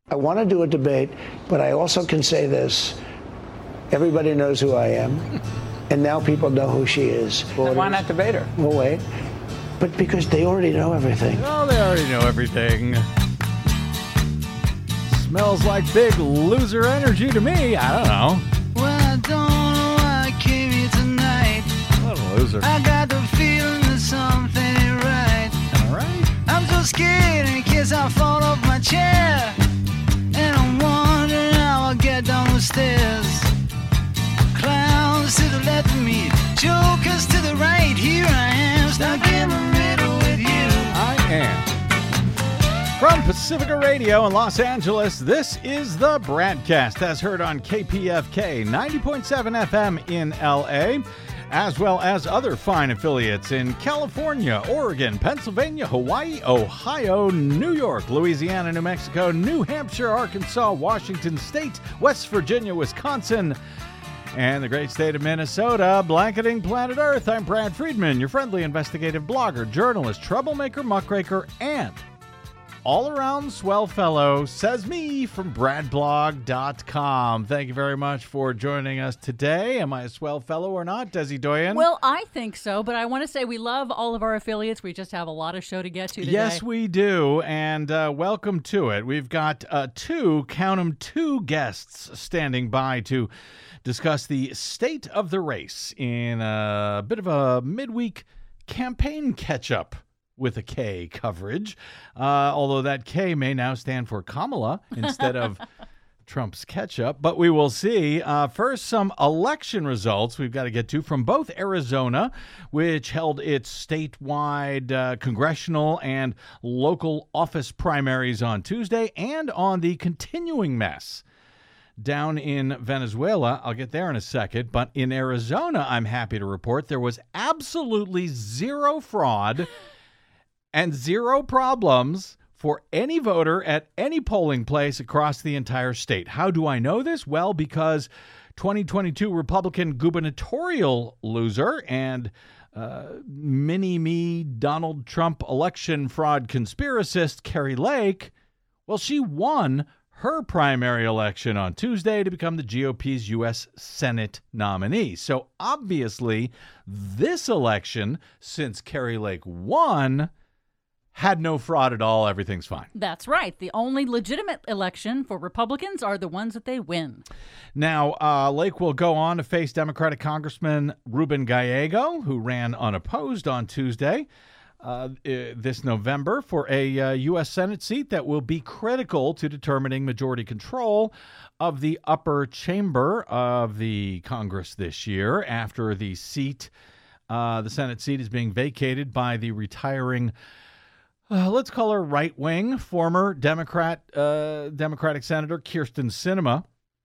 I want to do a debate, but I also can say this. Everybody knows who I am, and now people know who she is. Then why not debate her? Well, wait. But because they already know everything. Oh, they already know everything. Smells like big loser energy to me. I don't know. Well, I don't know why I came here tonight. What a loser. I got the feeling that something ain't right. All right. I'm so scared in case I fall off my chair. And I'm wondering how I'll get down the stairs. Clowns to the left of me, jokers to the right. Here I am, stuck in the middle with you. I am. From Pacifica Radio in Los Angeles, this is the Bradcast, as heard on KPFK 90.7 FM in LA, as well as other fine affiliates in California, Oregon, Pennsylvania, Hawaii, Ohio, New York, Louisiana, New Mexico, New Hampshire, Arkansas, Washington State, West Virginia, Wisconsin, and the great state of Minnesota, blanketing planet Earth. I'm Brad Friedman, your friendly investigative blogger, journalist, troublemaker, muckraker, and all-around swell fellow, says me, from bradblog.com. Thank you very much for joining us today. Am I a swell fellow or not, Desi Doyen? Well, I think so, but I want to say we love all of our affiliates. We just have a lot of show to get to today. Yes, we do, and welcome to it. We've got two guests standing by to discuss the state of the race in a bit of a midweek campaign catch-up with a K coverage, although that K may now stand for Kamala instead of Trump's ketchup, but we will see. First, some election results we've got to get to from both Arizona, which held its statewide congressional and local office primaries on Tuesday, and on the continuing mess down in Venezuela. I'll get there in a second, but in Arizona, I'm happy to report there was absolutely zero fraud and zero problems for any voter at any polling place across the entire state. How do I know this? Well, because 2022 Republican gubernatorial loser and mini-me Donald Trump election fraud conspiracist Kari Lake, well, she won her primary election on Tuesday to become the GOP's U.S. Senate nominee. So obviously, this election, since Kari Lake won, had no fraud at all. Everything's fine. That's right. The only legitimate election for Republicans are the ones that they win. Now, Lake will go on to face Democratic Congressman Ruben Gallego, who ran unopposed on Tuesday this November for a U.S. Senate seat that will be critical to determining majority control of the upper chamber of the Congress this year, after the seat, the Senate seat, is being vacated by the retiring let's call her right-wing, former Democratic Senator Kyrsten Sinema.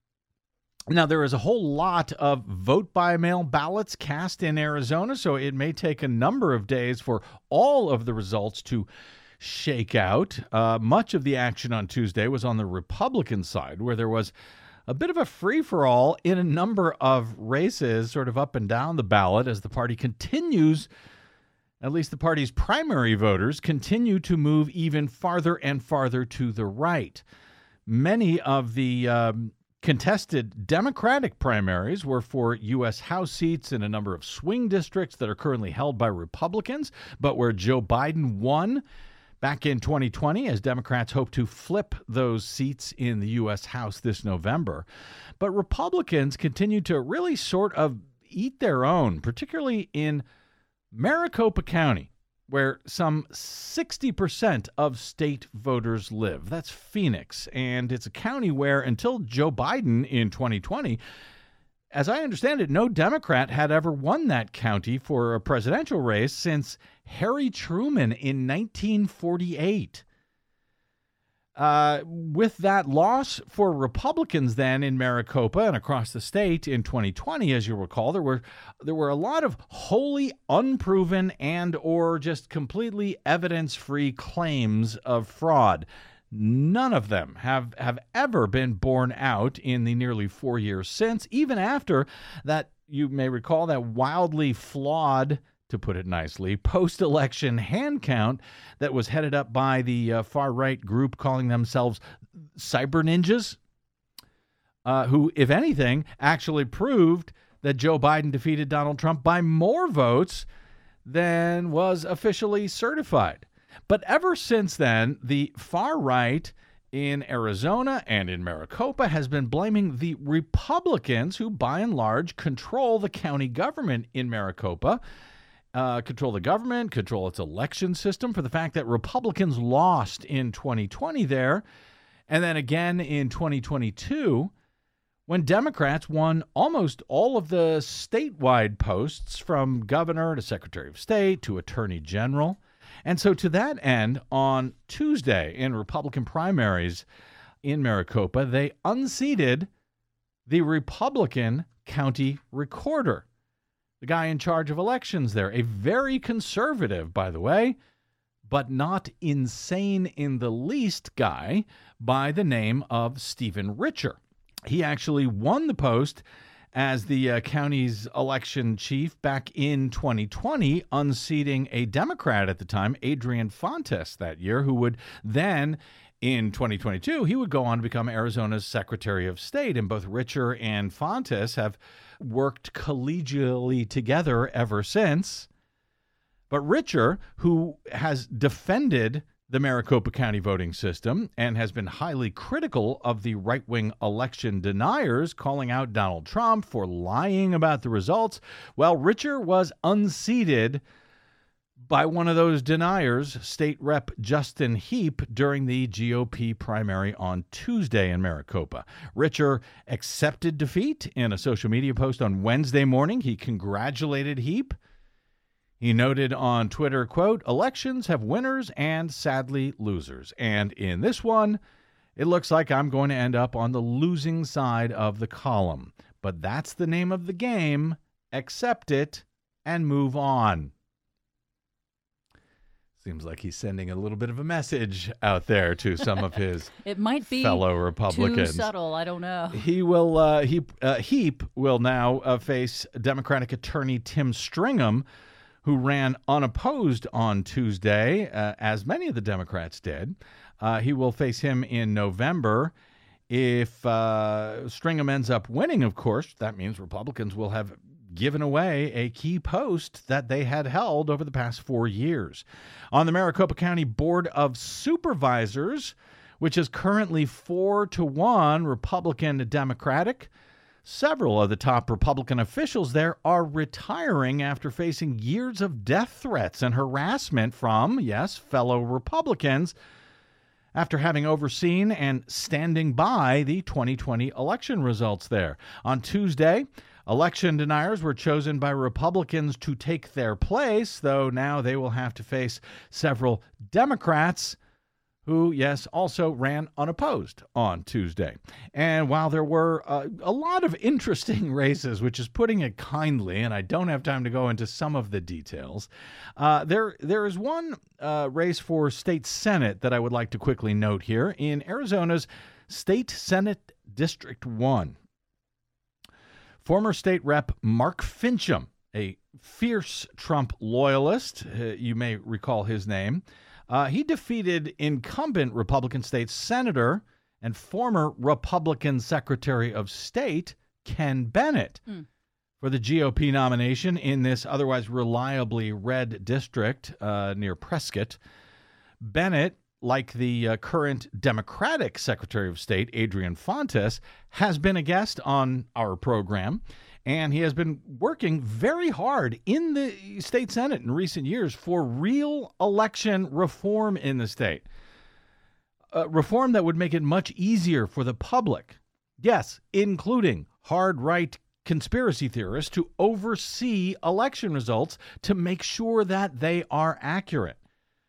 Now, there is a whole lot of vote-by-mail ballots cast in Arizona, so it may take a number of days for all of the results to shake out. Much of the action on Tuesday was on the Republican side, where there was a bit of a free-for-all in a number of races sort of up and down the ballot as the party continues. At least the party's primary voters continue to move even farther and farther to the right. Many of the contested Democratic primaries were for U.S. House seats in a number of swing districts that are currently held by Republicans, but where Joe Biden won back in 2020, as Democrats hope to flip those seats in the U.S. House this November. But Republicans continue to really sort of eat their own, particularly in Maricopa County, where some 60% of state voters live. That's Phoenix, and it's a county where, until Joe Biden in 2020, as I understand it, no Democrat had ever won that county for a presidential race since Harry Truman in 1948. With that loss for Republicans then in Maricopa and across the state in 2020, as you'll recall, there were a lot of wholly unproven and or just completely evidence-free claims of fraud. None of them have ever been borne out in the nearly 4 years since, even after that, you may recall, that wildly flawed, to put it nicely, post-election hand count that was headed up by the far-right group calling themselves cyber ninjas, who, if anything, actually proved that Joe Biden defeated Donald Trump by more votes than was officially certified. But ever since then, the far right in Arizona and in Maricopa has been blaming the Republicans, who by and large control the county government in Maricopa, control the government, control its election system, for the fact that Republicans lost in 2020 there, and then again in 2022, when Democrats won almost all of the statewide posts, from governor to secretary of state to attorney general. And so to that end, on Tuesday in Republican primaries in Maricopa, they unseated the Republican county recorder, the guy in charge of elections there, a very conservative, by the way, but not insane in the least guy by the name of Stephen Richer. He actually won the post as the county's election chief back in 2020, unseating a Democrat at the time, Adrian Fontes, that year, who would then, in 2022, he would go on to become Arizona's Secretary of State. And both Richer and Fontes have worked collegially together ever since. But Richer, who has defended the Maricopa County voting system and has been highly critical of the right-wing election deniers, calling out Donald Trump for lying about the results, well, Richer was unseated by one of those deniers, State Rep Justin Heap, during the GOP primary on Tuesday in Maricopa. Richer accepted defeat in a social media post on Wednesday morning. He congratulated Heap. He noted on Twitter, quote, "Elections have winners and sadly losers. And in this one, it looks like I'm going to end up on the losing side of the column. But that's the name of the game. Accept it and move on." Seems like he's sending a little bit of a message out there to some of his it might be fellow Republicans. Too subtle. I don't know. He will. Heap will now face Democratic attorney Tim Stringham, who ran unopposed on Tuesday, as many of the Democrats did. He will face him in November. If Stringham ends up winning, of course, that means Republicans will have given away a key post that they had held over the past 4 years. On the Maricopa County Board of Supervisors, which is currently 4-1 Republican to Democratic, several of the top Republican officials there are retiring after facing years of death threats and harassment from, yes, fellow Republicans, after having overseen and standing by the 2020 election results there. On Tuesday, election deniers were chosen by Republicans to take their place, though now they will have to face several Democrats who, yes, also ran unopposed on Tuesday. And while there were a lot of interesting races, which is putting it kindly, and I don't have time to go into some of the details, there is one race for state Senate that I would like to quickly note here in Arizona's State Senate District 1. Former state rep Mark Finchem, a fierce Trump loyalist, you may recall his name, he defeated incumbent Republican state senator and former Republican Secretary of State Ken Bennett for the GOP nomination in this otherwise reliably red district near Prescott. Bennett, like the current Democratic Secretary of State Adrian Fontes, has been a guest on our program. And he has been working very hard in the state Senate in recent years for real election reform in the state. Reform that would make it much easier for the public, yes, including hard right conspiracy theorists, to oversee election results to make sure that they are accurate.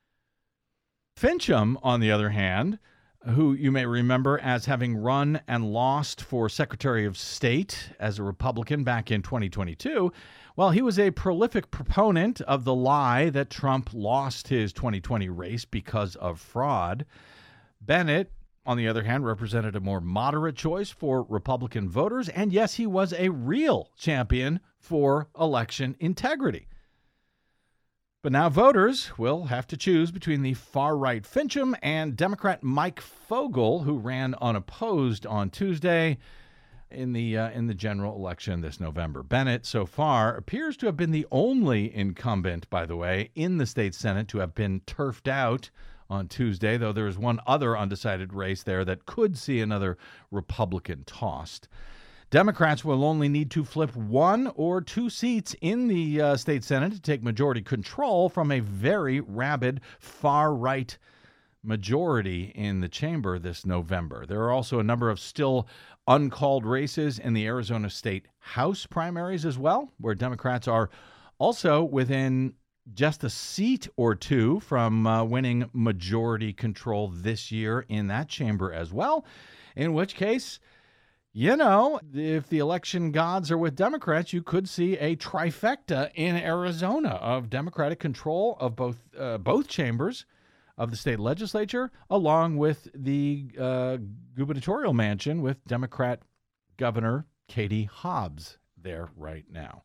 Finchem, on the other hand, who you may remember as having run and lost for Secretary of State as a Republican back in 2022, well, he was a prolific proponent of the lie that Trump lost his 2020 race because of fraud. Bennett, on the other hand, represented a more moderate choice for Republican voters, and yes, he was a real champion for election integrity. But now voters will have to choose between the far-right Fincham and Democrat Mike Fogel, who ran unopposed on Tuesday in the general election this November. Bennett, so far, appears to have been the only incumbent, by the way, in the state Senate to have been turfed out on Tuesday, though there is one other undecided race there that could see another Republican tossed. Democrats will only need to flip 1 or 2 seats in the state Senate to take majority control from a very rabid far-right majority in the chamber this November. There are also a number of still uncalled races in the Arizona State House primaries as well, where Democrats are also within just a seat or two from winning majority control this year in that chamber as well, in which case, if the election gods are with Democrats, you could see a trifecta in Arizona of Democratic control of both chambers of the state legislature, along with the gubernatorial mansion with Democrat Governor Katie Hobbs there right now.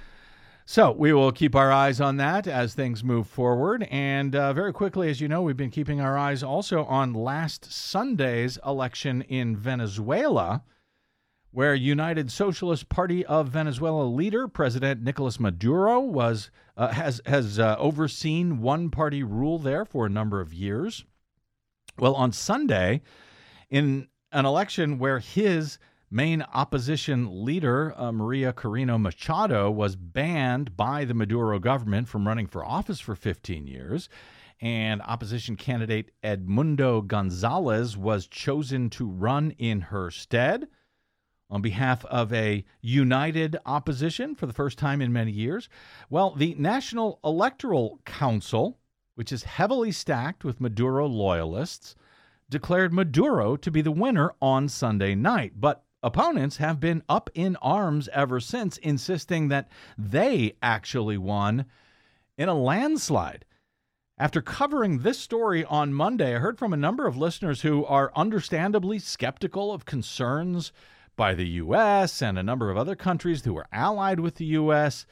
So we will keep our eyes on that as things move forward. And very quickly, as you know, we've been keeping our eyes also on last Sunday's election in Venezuela, where United Socialist Party of Venezuela leader President Nicolas Maduro has overseen one-party rule there for a number of years. Well, on Sunday, in an election where his main opposition leader, Maria Corina Machado, was banned by the Maduro government from running for office for 15 years, and opposition candidate Edmundo Gonzalez was chosen to run in her stead on behalf of a united opposition for the first time in many years. Well, the National Electoral Council, which is heavily stacked with Maduro loyalists, declared Maduro to be the winner on Sunday night. But opponents have been up in arms ever since, insisting that they actually won in a landslide. After covering this story on Monday, I heard from a number of listeners who are understandably skeptical of concerns by the U.S. and a number of other countries who are allied with the U.S.,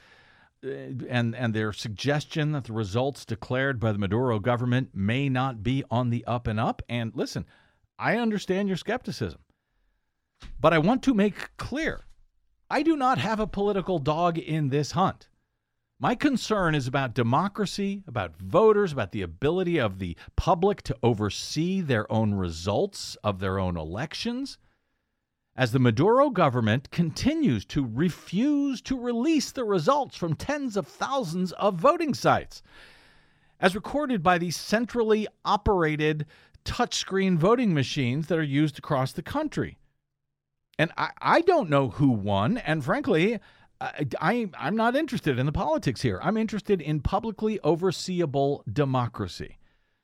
and their suggestion that the results declared by the Maduro government may not be on the up and up. And listen, I understand your skepticism, but I want to make clear, I do not have a political dog in this hunt. My concern is about democracy, about voters, about the ability of the public to oversee their own results of their own elections, as the Maduro government continues to refuse to release the results from tens of thousands of voting sites, as recorded by the centrally operated touchscreen voting machines that are used across the country. And I don't know who won, and frankly, I'm not interested in the politics here. I'm interested in publicly overseeable democracy.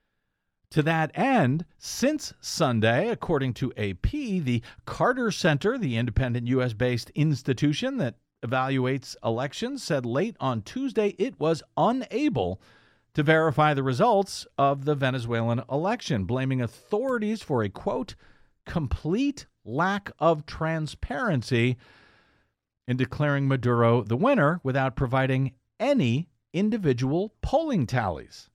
To that end, since Sunday, according to AP, the Carter Center, the independent U.S.-based institution that evaluates elections, said late on Tuesday it was unable to verify the results of the Venezuelan election, blaming authorities for a, quote, complete lack of transparency in declaring Maduro the winner without providing any individual polling tallies.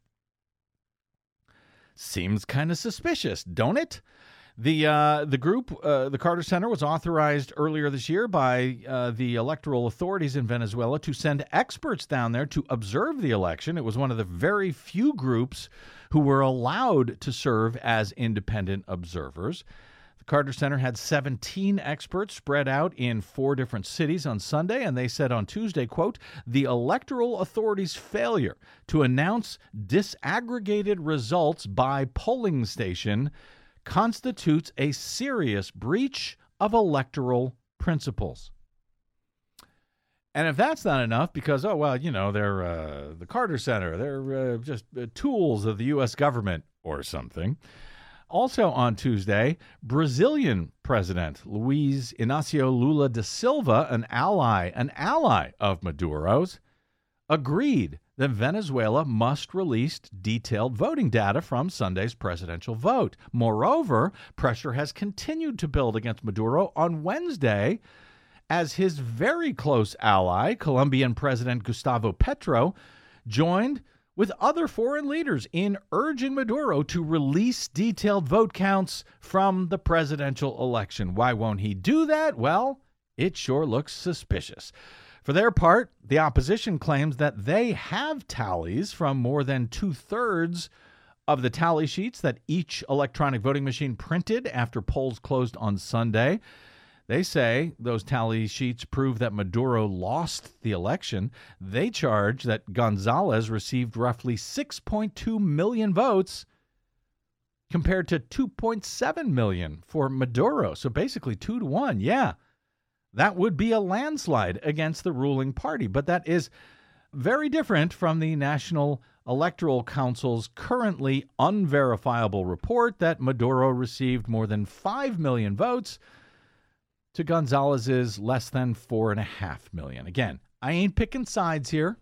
Seems kind of suspicious, don't it? The group, the Carter Center, was authorized earlier this year by the electoral authorities in Venezuela to send experts down there to observe the election. It was one of the very few groups who were allowed to serve as independent observers. The Carter Center had 17 experts spread out in 4 different cities on Sunday, and they said on Tuesday, quote, the electoral authorities' failure to announce disaggregated results by polling station constitutes a serious breach of electoral principles. And if that's not enough, because, they're the Carter Center, they're just tools of the U.S. government or something. Also on Tuesday, Brazilian President Luiz Inácio Lula da Silva, an ally of Maduro's, agreed that Venezuela must release detailed voting data from Sunday's presidential vote. Moreover, pressure has continued to build against Maduro on Wednesday as his very close ally, Colombian President Gustavo Petro, joined with other foreign leaders in urging Maduro to release detailed vote counts from the presidential election. Why won't he do that? Well, it sure looks suspicious. For their part, the opposition claims that they have tallies from more than 2/3 of the tally sheets that each electronic voting machine printed after polls closed on Sunday. They say those tally sheets prove that Maduro lost the election. They charge that Gonzalez received roughly 6.2 million votes compared to 2.7 million for Maduro. So basically 2-1. Yeah, that would be a landslide against the ruling party. But that is very different from the National Electoral Council's currently unverifiable report that Maduro received more than 5 million votes to Gonzalez's less than 4.5 million. Again, I ain't picking sides here.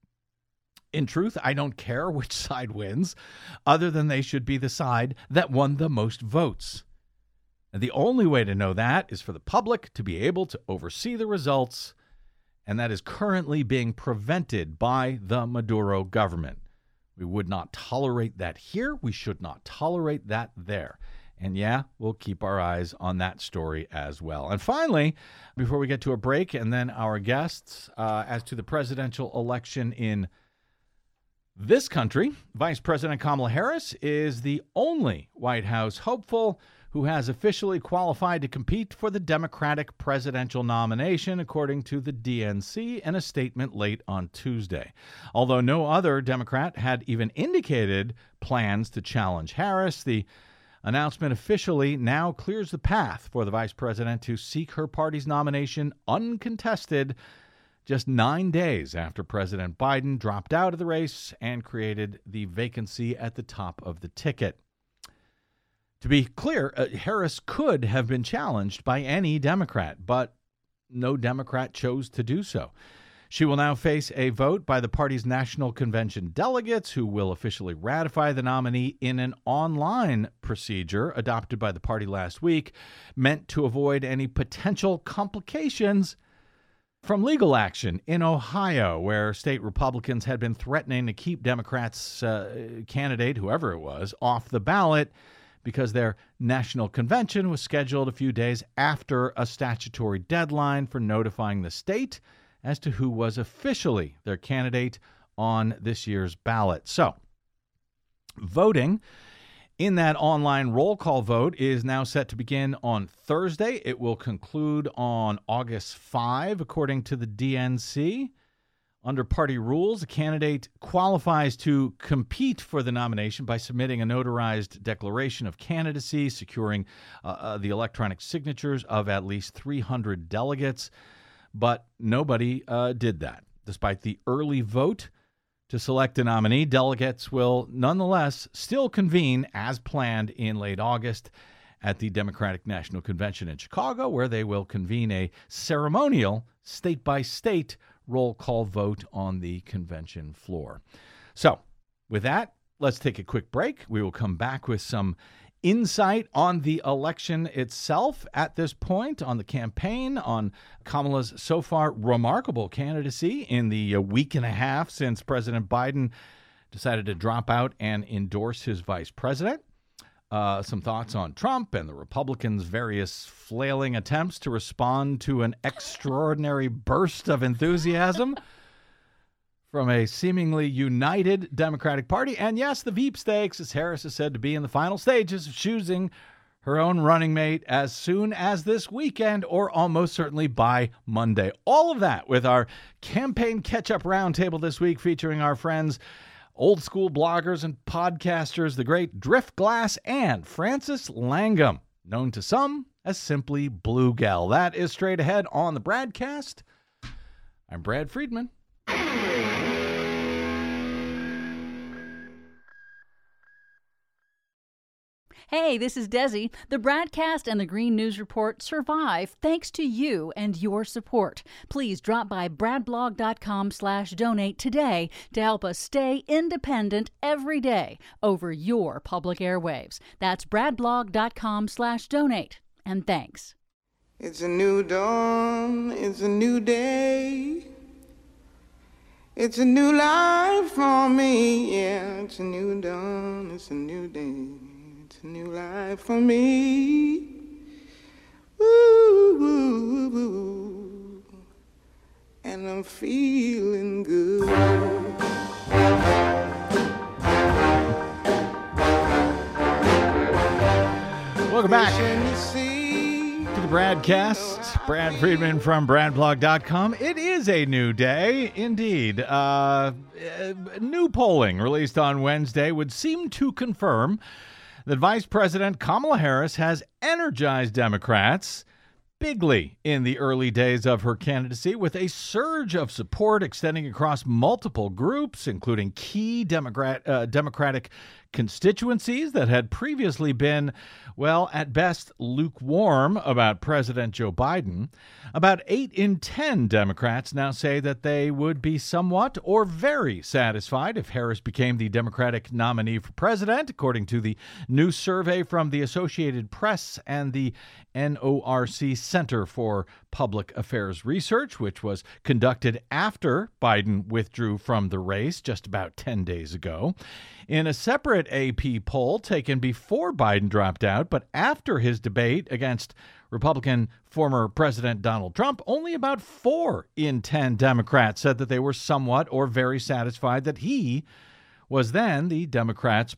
In truth, I don't care which side wins, other than they should be the side that won the most votes. And the only way to know that is for the public to be able to oversee the results, and that is currently being prevented by the Maduro government. We would not tolerate that here. We should not tolerate that there. And yeah, we'll keep our eyes on that story as well. And finally, before we get to a break and then our guests, as to the presidential election in this country, Vice President Kamala Harris is the only White House hopeful who has officially qualified to compete for the Democratic presidential nomination, according to the DNC in a statement late on Tuesday. Although no other Democrat had even indicated plans to challenge Harris, the announcement officially now clears the path for the vice president to seek her party's nomination uncontested just 9 days after President Biden dropped out of the race and created the vacancy at the top of the ticket. To be clear, Harris could have been challenged by any Democrat, but no Democrat chose to do so. She will now face a vote by the party's National Convention delegates, who will officially ratify the nominee in an online procedure adopted by the party last week, meant to avoid any potential complications from legal action in Ohio, where state Republicans had been threatening to keep Democrats' candidate, whoever it was, off the ballot because their national convention was scheduled a few days after a statutory deadline for notifying the state as to who was officially their candidate on this year's ballot. So, voting in that online roll call vote is now set to begin on Thursday. It will conclude on August 5, according to the DNC. Under party rules, a candidate qualifies to compete for the nomination by submitting a notarized declaration of candidacy, securing the electronic signatures of at least 300 delegates. But nobody did that. Despite the early vote to select a nominee, delegates will nonetheless still convene as planned in late August at the Democratic National Convention in Chicago, where they will convene a ceremonial state-by-state roll call vote on the convention floor. So, with that, let's take a quick break. We will come back with some insight on the election itself at this point, on the campaign, on Kamala's so far remarkable candidacy in the week and a half since President Biden decided to drop out and endorse his vice president. Some thoughts on Trump and the Republicans' various flailing attempts to respond to an extraordinary burst of enthusiasm from a seemingly united Democratic Party. And yes, the Veep stakes, as Harris is said to be in the final stages of choosing her own running mate as soon as this weekend, or almost certainly by Monday. All of that with our campaign catch-up roundtable this week, featuring our friends, old school bloggers and podcasters, the great Driftglass and Francis Langham, known to some as simply Blue Gal. That is straight ahead on the Bradcast. I'm Brad Friedman. Hey, this is Desi. The Bradcast and the Green News Report survive thanks to you and your support. Please drop by bradblog.com/donate today to help us stay independent every day over your public airwaves. That's bradblog.com/donate. And thanks. It's a new dawn, it's a new day. It's a new life for me, yeah. It's a new dawn, it's a new day. It's a new life for me. Woo, woo, woo. And I'm feeling good. Welcome back to the Bradcast. Brad Friedman from BradBlog.com. It is a new day, indeed. New polling released on Wednesday would seem to confirm that Vice President Kamala Harris has energized Democrats bigly in the early days of her candidacy, with a surge of support extending across multiple groups, including key Democratic constituencies that had previously been, well, at best, lukewarm about President Joe Biden. About 8 in 10 Democrats now say that they would be somewhat or very satisfied if Harris became the Democratic nominee for president, according to the new survey from the Associated Press and the NORC Center for Public Affairs Research, which was conducted after Biden withdrew from the race just about 10 days ago. In a separate AP poll taken before Biden dropped out, but after his debate against Republican former President Donald Trump, only about 4 in 10 Democrats said that they were somewhat or very satisfied that he was then the Democratic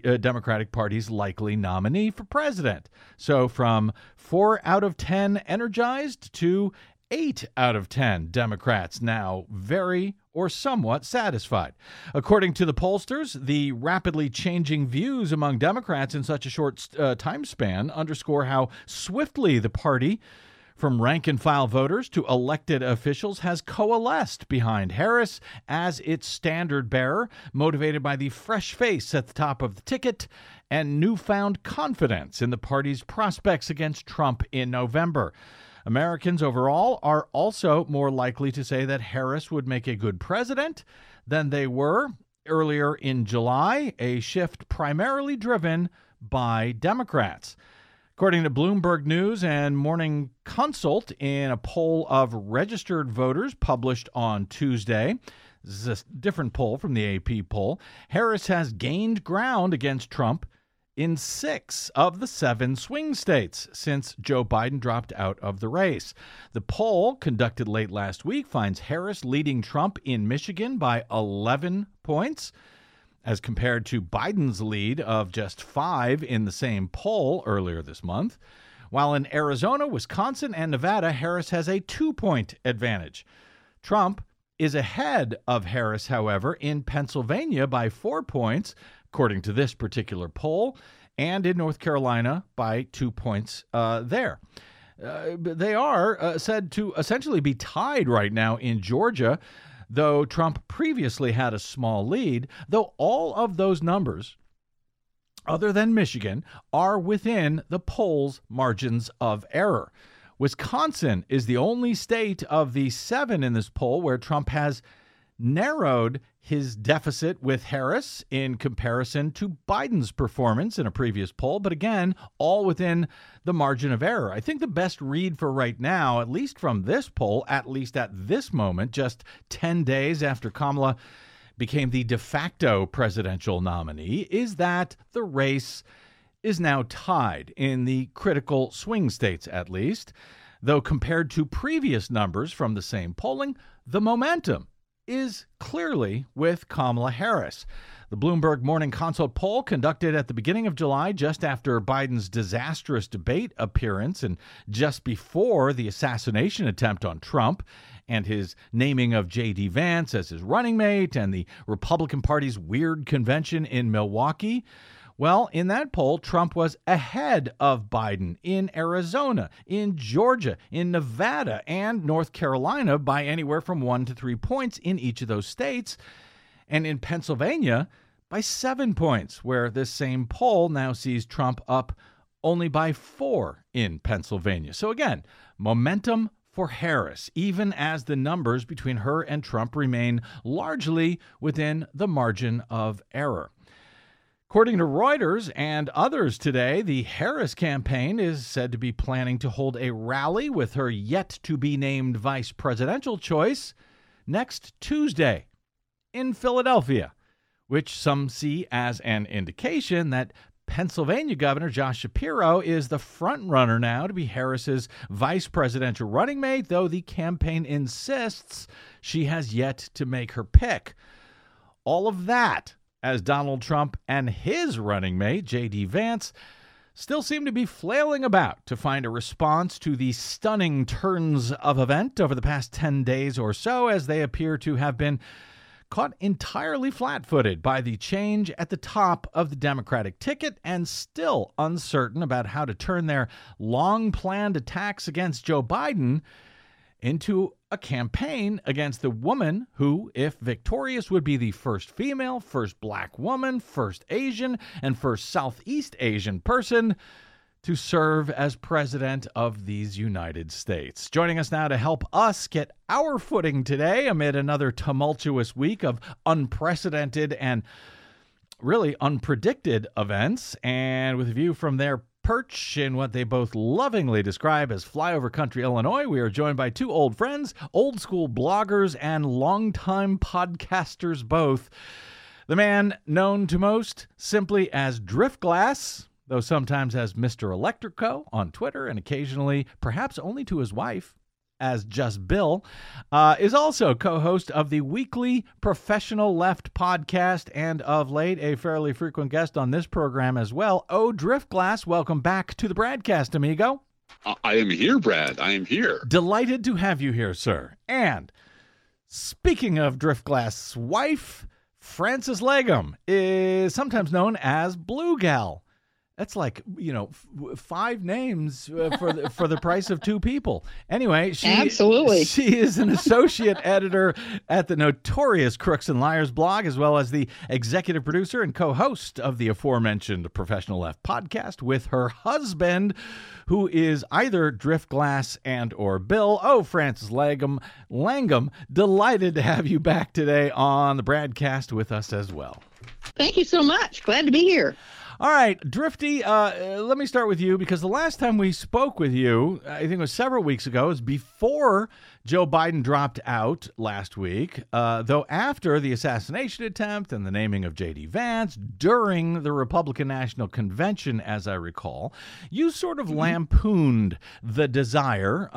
Party's likely nominee for president. So from 4 out of 10 energized to 8 out of 10 Democrats now very or somewhat satisfied. According to the pollsters, the rapidly changing views among Democrats in such a short time span underscore how swiftly the party, from rank-and-file voters to elected officials, has coalesced behind Harris as its standard-bearer, motivated by the fresh face at the top of the ticket and newfound confidence in the party's prospects against Trump in November. Americans overall are also more likely to say that Harris would make a good president than they were earlier in July, a shift primarily driven by Democrats. According to Bloomberg News and Morning Consult, in a poll of registered voters published on Tuesday, this is a different poll from the AP poll, Harris has gained ground against Trump in 6 of the 7 swing states since Joe Biden dropped out of the race. The poll, conducted late last week, finds Harris leading Trump in Michigan by 11 points, as compared to Biden's lead of just 5 in the same poll earlier this month. While in Arizona, Wisconsin, and Nevada, Harris has a 2-point advantage. Trump is ahead of Harris, however, in Pennsylvania by 4 points, according to this particular poll, and in North Carolina by 2 points there. They are said to essentially be tied right now in Georgia, though Trump previously had a small lead, though all of those numbers, other than Michigan, are within the poll's margins of error. Wisconsin is the only state of the 7 in this poll where Trump has narrowed his deficit with Harris in comparison to Biden's performance in a previous poll, but again, all within the margin of error. I think the best read for right now, at least from this poll, at least at this moment, just 10 days after Kamala became the de facto presidential nominee, is that the race is now tied in the critical swing states, at least, though compared to previous numbers from the same polling, the momentum is clearly with Kamala Harris. The Bloomberg Morning Consult poll, conducted at the beginning of July, just after Biden's disastrous debate appearance and just before the assassination attempt on Trump and his naming of J.D. Vance as his running mate and the Republican Party's weird convention in Milwaukee. Well, in that poll, Trump was ahead of Biden in Arizona, in Georgia, in Nevada, and North Carolina by anywhere from 1 to 3 points in each of those states, and in Pennsylvania by 7 points, where this same poll now sees Trump up only by 4 in Pennsylvania. So again, momentum for Harris, even as the numbers between her and Trump remain largely within the margin of error. According to Reuters and others today, the Harris campaign is said to be planning to hold a rally with her yet-to-be-named vice presidential choice next Tuesday. in Philadelphia, which some see as an indication that Pennsylvania Governor Josh Shapiro is the frontrunner now to be Harris's vice presidential running mate, though the campaign insists she has yet to make her pick. All of that as Donald Trump and his running mate, J.D. Vance, still seem to be flailing about to find a response to the stunning turns of event over the past 10 days or so, as they appear to have been caught entirely flat-footed by the change at the top of the Democratic ticket and still uncertain about how to turn their long-planned attacks against Joe Biden into a campaign against the woman who, if victorious, would be the first female, first black woman, first Asian, and first Southeast Asian person to serve as president of these United States. Joining us now to help us get our footing today amid another tumultuous week of unprecedented and really unpredicted events, and with a view from their perch in what they both lovingly describe as flyover country Illinois, we are joined by two old friends, old school bloggers and longtime podcasters both. The man known to most simply as Driftglass, though sometimes as Mr. Electrico on Twitter, and occasionally, perhaps only to his wife, as Just Bill, is also co-host of the weekly Professional Left podcast, and of late a fairly frequent guest on this program as well. Oh, Driftglass, welcome back to the Bradcast, amigo. I am here, Brad. I am here. Delighted to have you here, sir. And speaking of Driftglass's wife, Frances Legum is sometimes known as Blue Gal. That's like, 5 names for the price of 2 people. Anyway, Absolutely. She is an associate editor at the notorious Crooks and Liars blog, as well as the executive producer and co-host of the aforementioned Professional Left podcast with her husband, who is either Driftglass and or Bill. Oh, Frances Legum, delighted to have you back today on the Bradcast with us as well. Thank you so much. Glad to be here. All right, Drifty, let me start with you, because the last time we spoke with you, I think it was several weeks ago, it was before Joe Biden dropped out last week, though after the assassination attempt and the naming of J.D. Vance during the Republican National Convention, as I recall, you sort of lampooned the desire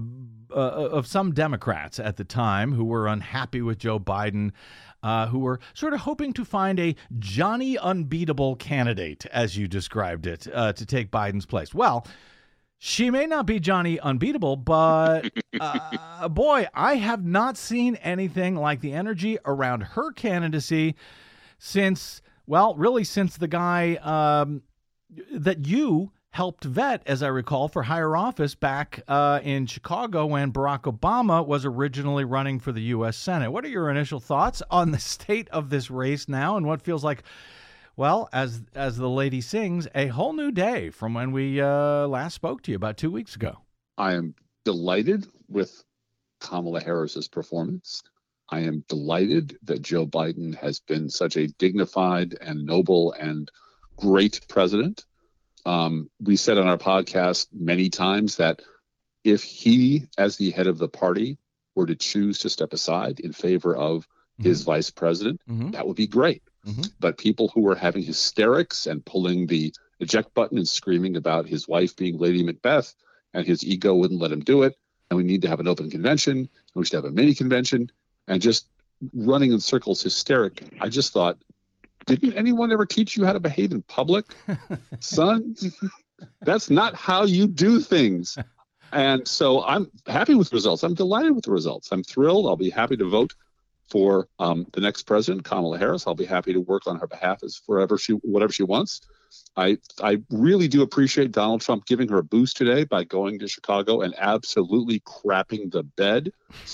of some Democrats at the time who were unhappy with Joe Biden, who were sort of hoping to find a Johnny Unbeatable candidate, as you described it, to take Biden's place. Well, she may not be Johnny Unbeatable, but boy, I have not seen anything like the energy around her candidacy since the guy that you helped vet, as I recall, for higher office back in Chicago when Barack Obama was originally running for the U.S. Senate. What are your initial thoughts on the state of this race now, and what feels like, well, as the lady sings, a whole new day from when we last spoke to you about 2 weeks ago? I am delighted with Kamala Harris's performance. I am delighted that Joe Biden has been such a dignified and noble and great president. We said on our podcast many times that if he, as the head of the party, were to choose to step aside in favor of his vice president, that would be great. But people who were having hysterics and pulling the eject button and screaming about his wife being Lady Macbeth, and his ego wouldn't let him do it, and we need to have an open convention, and we should have a mini convention, and just running in circles, hysteric. I just thought, didn't anyone ever teach you how to behave in public, son? That's not how you do things. And so I'm happy with the results. I'm delighted with the results. I'm thrilled. I'll be happy to vote for the next president, Kamala Harris. I'll be happy to work on her behalf as whatever she wants. I really do appreciate Donald Trump giving her a boost today by going to Chicago and absolutely crapping the bed.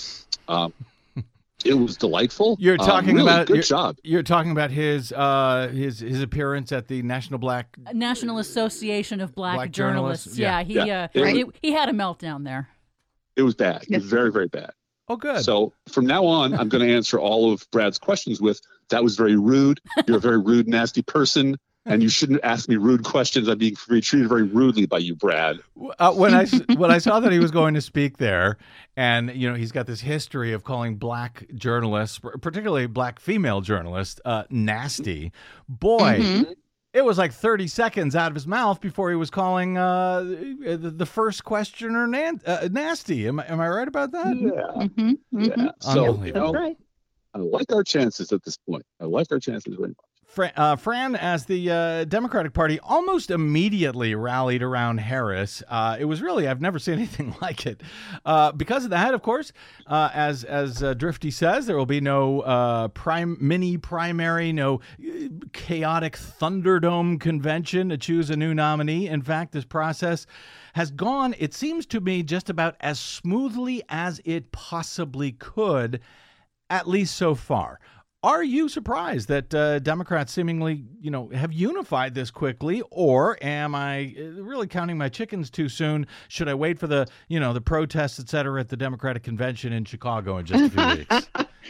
It was delightful. You're talking really about good job. You're talking about his appearance at the National Association of Black Journalists. Yeah, he had a meltdown there. It was bad. It was very, very bad. Oh, good. So from now on, I'm going to answer all of Brad's questions with, that was very rude. You're a very rude, nasty person. And you shouldn't ask me rude questions. I'm being treated very rudely by you, Brad. When I saw that he was going to speak there, and he's got this history of calling black journalists, particularly black female journalists, nasty. Boy, it was like 30 seconds out of his mouth before he was calling the first questioner nasty. Am I right about that? Yeah. Yeah. So That's right. I like our chances at this point. I like our chances very much. Fran, as the Democratic Party almost immediately rallied around Harris, it was really, I've never seen anything like it. Because of that, of course, as Drifty says, there will be no mini primary, no chaotic Thunderdome convention to choose a new nominee. In fact, this process has gone, it seems to me, just about as smoothly as it possibly could, at least so far. Are you surprised that Democrats seemingly, have unified this quickly, or am I really counting my chickens too soon? Should I wait for the protests, et cetera, at the Democratic convention in Chicago in just a few weeks?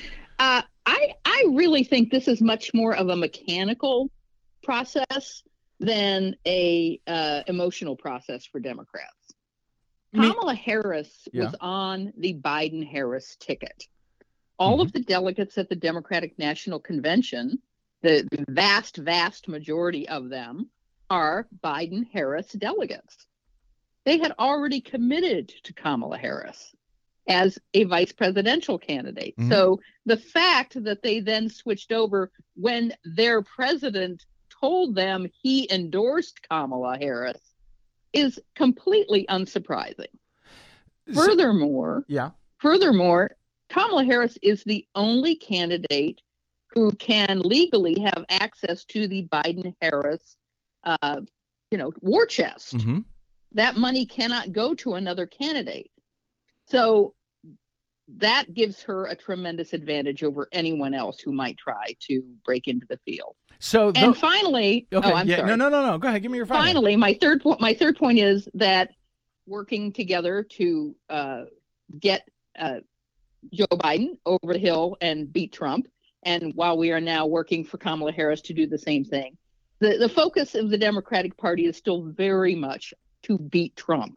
I really think this is much more of a mechanical process than a emotional process for Democrats. Kamala Harris was on the Biden-Harris ticket. All of the delegates at the Democratic National Convention, the vast, vast majority of them are Biden-Harris delegates. They had already committed to Kamala Harris as a vice presidential candidate. So the fact that they then switched over when their president told them he endorsed Kamala Harris is completely unsurprising. Furthermore, Kamala Harris is the only candidate who can legally have access to the Biden-Harris, war chest. That money cannot go to another candidate. So that gives her a tremendous advantage over anyone else who might try to break into the field. Finally, sorry. No. Go ahead. Give me your final. Finally, my third point is that working together to get Joe Biden over the hill and beat Trump. And while we are now working for Kamala Harris to do the same thing, the focus of the Democratic Party is still very much to beat Trump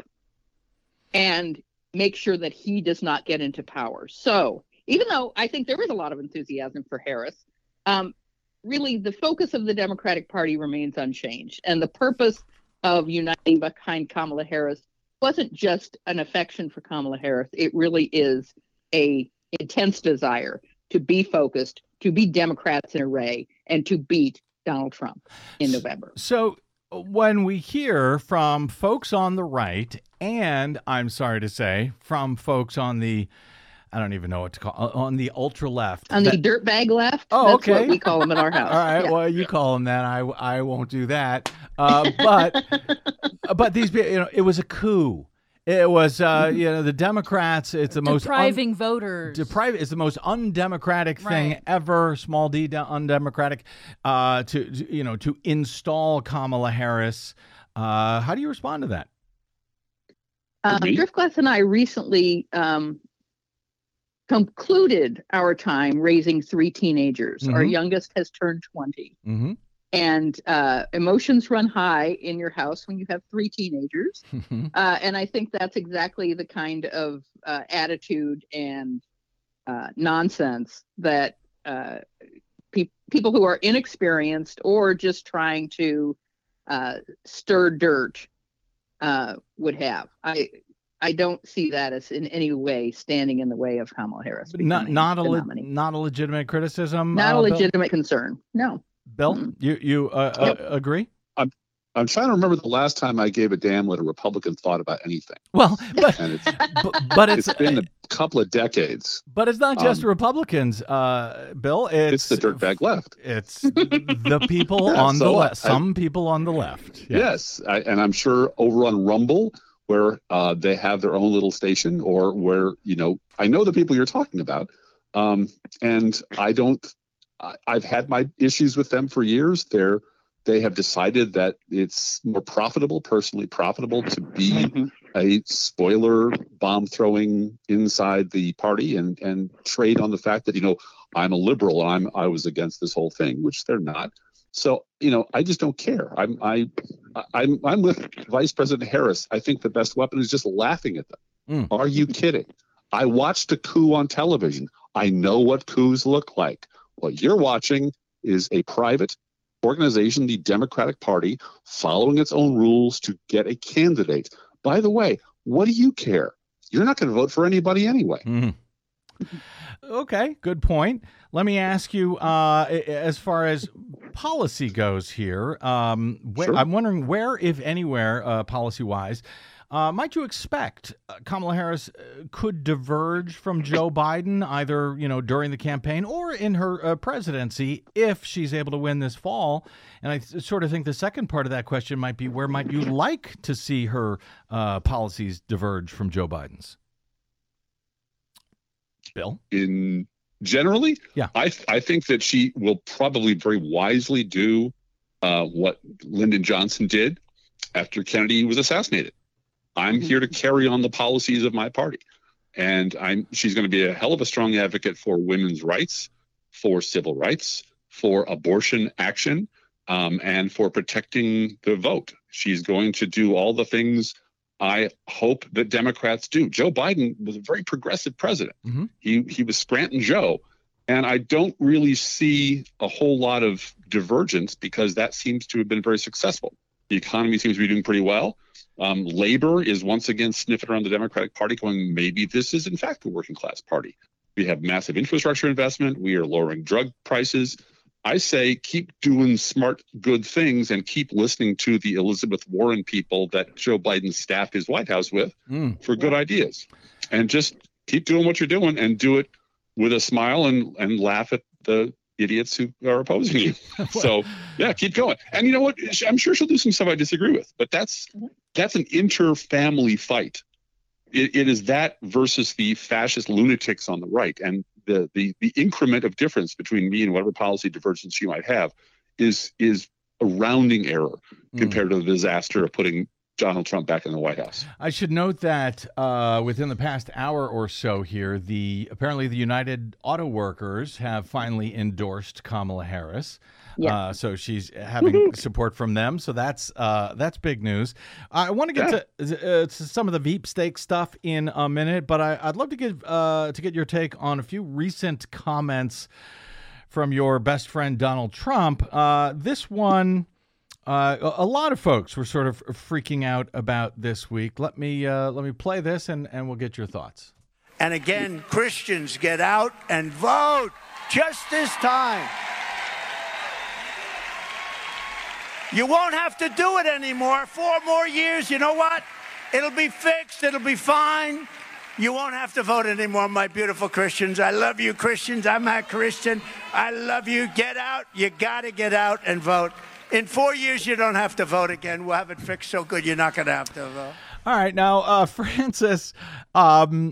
and make sure that he does not get into power. So even though I think there is a lot of enthusiasm for Harris, really the focus of the Democratic Party remains unchanged. And the purpose of uniting behind Kamala Harris wasn't just an affection for Kamala Harris. It really is a intense desire to be focused, to be Democrats in array, and to beat Donald Trump in November. So when we hear from folks on the right, and I'm sorry to say, from folks on the, I don't even know what to call, on the ultra left. On the dirtbag left? Oh, That's okay. what we call them in our house. All right, well, you call them that. I won't do that. But these, it was a coup. It was, the Democrats. It's the most depriving voters. It's the most undemocratic thing ever. Small d, undemocratic. To install Kamala Harris. How do you respond to that? Driftglass and I recently concluded our time raising 3 teenagers. Our youngest has turned 20. And emotions run high in your house when you have 3 teenagers. And I think that's exactly the kind of attitude and nonsense that people who are inexperienced or just trying to stir dirt would have. I don't see that as in any way standing in the way of Kamala Harris. Not a legitimate criticism. Not a legitimate concern. No. Bill, you agree? I'm trying to remember the last time I gave a damn what a Republican thought about anything. Well, but it's been a couple of decades. But it's not just Republicans, Bill. It's the dirtbag left. It's the people on the left. Some people on the left. Yeah. Yes, and I'm sure over on Rumble, where they have their own little station, or where I know the people you're talking about, and I've had my issues with them for years. They have decided that it's more personally profitable to be a spoiler bomb throwing inside the party and trade on the fact that, I'm a liberal and I was against this whole thing, which they're not. So, I just don't care. I'm with Vice President Harris. I think the best weapon is just laughing at them. Are you kidding? I watched a coup on television. I know what coups look like. What you're watching is a private organization, the Democratic Party, following its own rules to get a candidate. By the way, what do you care? You're not going to vote for anybody anyway. Okay, good point. Let me ask you, as far as policy goes here, Sure. I'm wondering where, if anywhere, policy-wise, might you expect Kamala Harris could diverge from Joe Biden, either during the campaign or in her presidency, if she's able to win this fall? And I sort of think the second part of that question might be, where might you like to see her policies diverge from Joe Biden's? Bill? Generally, yeah, I think that she will probably very wisely do what Lyndon Johnson did after Kennedy was assassinated. I'm here to carry on the policies of my party. And she's going to be a hell of a strong advocate for women's rights, for civil rights, for abortion action, and for protecting the vote. She's going to do all the things I hope that Democrats do. Joe Biden was a very progressive president. He was Scranton Joe. And I don't really see a whole lot of divergence because that seems to have been very successful. The economy seems to be doing pretty well. Labor is once again sniffing around the Democratic Party going, maybe this is in fact a working class party. We have massive infrastructure investment. We are lowering drug prices. I say keep doing smart, good things and keep listening to the Elizabeth Warren people that Joe Biden staffed his White House with for good ideas. And just keep doing what you're doing and do it with a smile and laugh at the idiots who are opposing you. So, yeah, keep going. And you know what? I'm sure she'll do some stuff I disagree with, but that's an inter-family fight. It is that versus the fascist lunatics on the right. And the increment of difference between me and whatever policy divergence she might have is a rounding error compared to the disaster of putting Donald Trump back in the White House. I should note that within the past hour or so here, apparently the United Auto Workers have finally endorsed Kamala Harris. Yeah. So she's having support from them. So that's big news. I want to get to some of the Veep stake stuff in a minute, but I'd love to get your take on a few recent comments from your best friend Donald Trump. This one. A lot of folks were sort of freaking out about this week. Let me play this and we'll get your thoughts. And again, Christians, get out and vote just this time. You won't have to do it anymore. 4 more years, you know what? It'll be fixed. It'll be fine. You won't have to vote anymore, my beautiful Christians. I love you, Christians. I'm a Christian. I love you. Get out. You got to get out and vote. In 4 years, you don't have to vote again. We'll have it fixed so good you're not going to have to vote. All right. Now, Francis, now,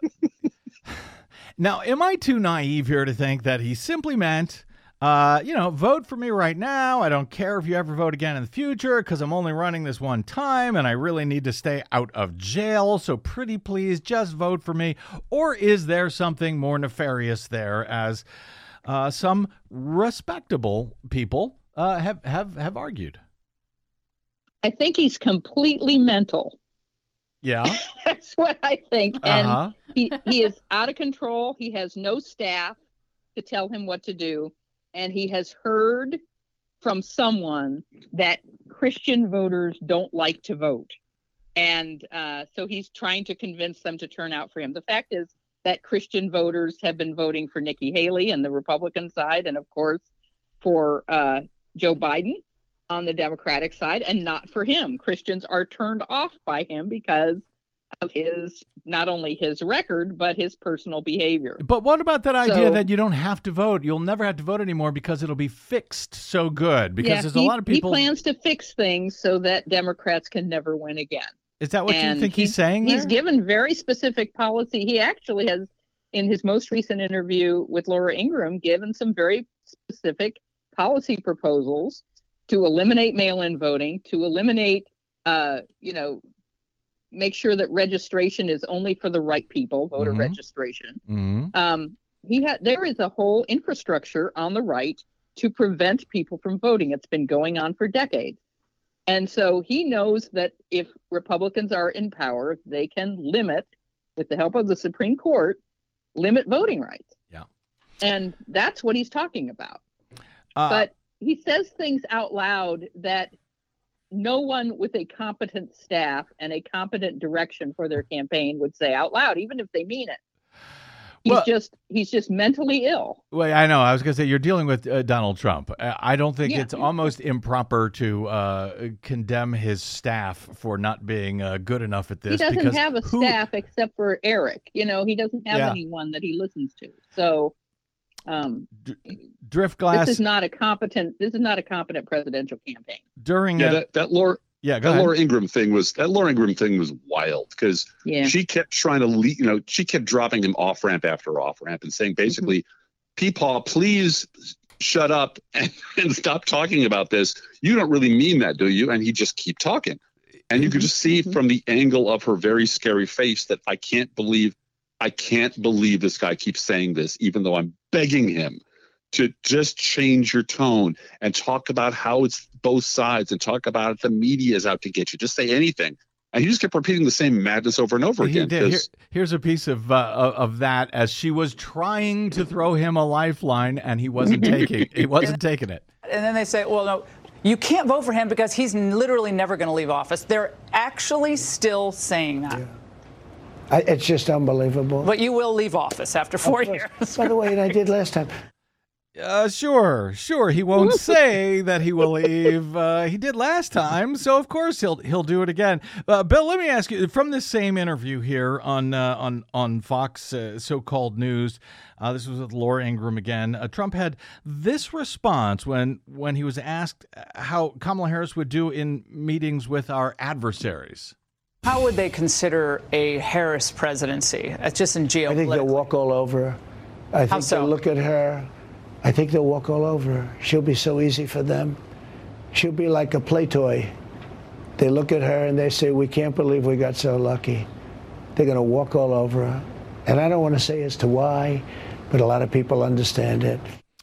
am I too naive here to think that he simply meant, vote for me right now. I don't care if you ever vote again in the future because I'm only running this one time and I really need to stay out of jail. So pretty please just vote for me. Or is there something more nefarious there, as some respectable people have argued? I think he's completely mental. Yeah. That's what I think. And he is out of control. He has no staff to tell him what to do. And he has heard from someone that Christian voters don't like to vote. And so he's trying to convince them to turn out for him. The fact is that Christian voters have been voting for Nikki Haley on the Republican side, and of course for Joe Biden on the Democratic side, and not for him. Christians are turned off by him because of not only his record, but his personal behavior. But what about that idea that you don't have to vote? You'll never have to vote anymore because it'll be fixed so good. Because there's a lot of people. He plans to fix things so that Democrats can never win again. Is that what you think he's saying there? He's given very specific policy. He actually has, in his most recent interview with Laura Ingraham, given some very specific policy proposals to eliminate mail-in voting, to eliminate, make sure that registration is only for the right people, voter registration. There is a whole infrastructure on the right to prevent people from voting. It's been going on for decades. And so he knows that if Republicans are in power, they can limit, with the help of the Supreme Court, limit voting rights. Yeah. And that's what he's talking about. But he says things out loud that no one with a competent staff and a competent direction for their campaign would say out loud, even if they mean it. He's just mentally ill. Well, I know. I was going to say, you're dealing with Donald Trump. I don't think it's almost improper to condemn his staff for not being good enough at this. He doesn't have a staff except for Eric. He doesn't have anyone that he listens to. So, Driftglass. This is not a competent presidential campaign. During that Laura. Yeah, that Laura Ingraham thing was wild because she kept trying to she kept dropping him off ramp after off ramp and saying basically, Peepaw, please shut up and stop talking about this. You don't really mean that, do you? And he just keep talking. And you could just see from the angle of her very scary face that I can't believe this guy keeps saying this, even though I'm begging him to just change your tone and talk about how it's both sides and talk about the media is out to get you. Just say anything. And he just kept repeating the same madness over and over again. He did. Here's a piece of that as she was trying to throw him a lifeline and he wasn't taking it. And then they say, well, no, you can't vote for him because he's literally never going to leave office. They're actually still saying that. Yeah. It's just unbelievable. But you will leave office after 4 years. By the way, and I did last time. Sure. He won't say that he will leave. He did last time, so of course he'll do it again. Bill, let me ask you from this same interview here on Fox so-called news. This was with Laura Ingraham again. Trump had this response when he was asked how Kamala Harris would do in meetings with our adversaries. How would they consider a Harris presidency? Just in geopolitical. I think they'll walk all over her. I think they'll look at her. I think they'll walk all over her. She'll be so easy for them. She'll be like a play toy. They look at her and they say, we can't believe we got so lucky. They're going to walk all over her. And I don't want to say as to why, but a lot of people understand it.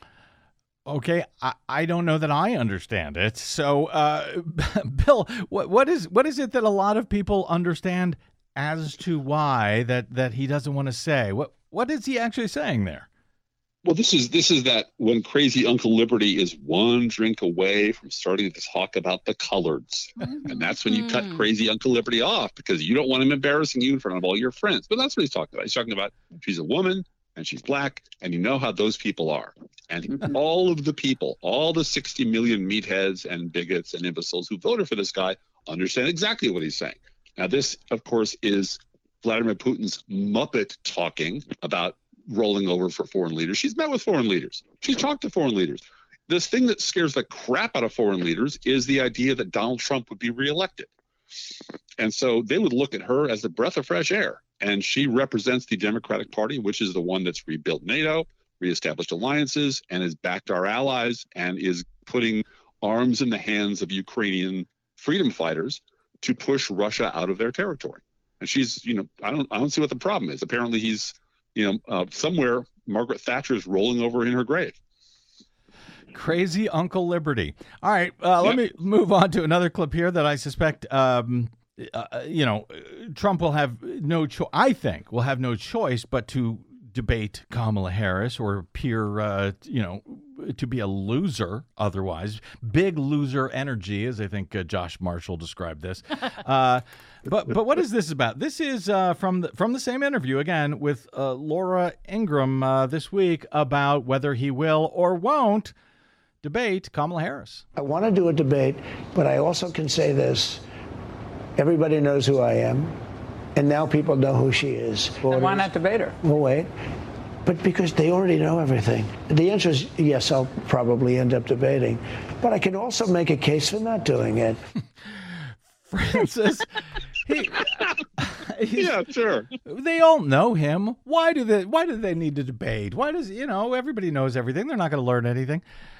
Okay, I don't know that I understand it. So, Bill, what is it that a lot of people understand as to why that he doesn't want to say? What is he actually saying there? Well, this is that when crazy Uncle Liberty is one drink away from starting to talk about the coloreds. And that's when you cut crazy Uncle Liberty off because you don't want him embarrassing you in front of all your friends. But that's what he's talking about. He's talking about she's a woman and she's black and you know how those people are. And all of the people, all the 60 million meatheads and bigots and imbeciles who voted for this guy understand exactly what he's saying. Now, this, of course, is Vladimir Putin's Muppet talking about rolling over for foreign leaders. She's met with foreign leaders. She's talked to foreign leaders. This thing that scares the crap out of foreign leaders is the idea that Donald Trump would be reelected. And so they would look at her as a breath of fresh air. And she represents the Democratic Party, which is the one that's rebuilt NATO, reestablished alliances, and has backed our allies and is putting arms in the hands of Ukrainian freedom fighters to push Russia out of their territory. And she's, I don't see what the problem is. Apparently he's, somewhere Margaret Thatcher is rolling over in her grave. Crazy Uncle Liberty. All right, let me move on to another clip here that I suspect, Trump will have no choice. I think will have no choice but to debate Kamala Harris or appear, to be a loser otherwise. Big loser energy, as I think Josh Marshall described this. But what is this about? This is from the same interview, again, with Laura Ingraham this week about whether he will or won't debate Kamala Harris. I want to do a debate, but I also can say this. Everybody knows who I am, and now people know who she is. And why not debate her? Well, wait. But because they already know everything. The answer is yes, I'll probably end up debating. But I can also make a case for not doing it. Francis, yeah, sure. They all know him. Why do they need to debate? Why does everybody knows everything? They're not going to learn anything.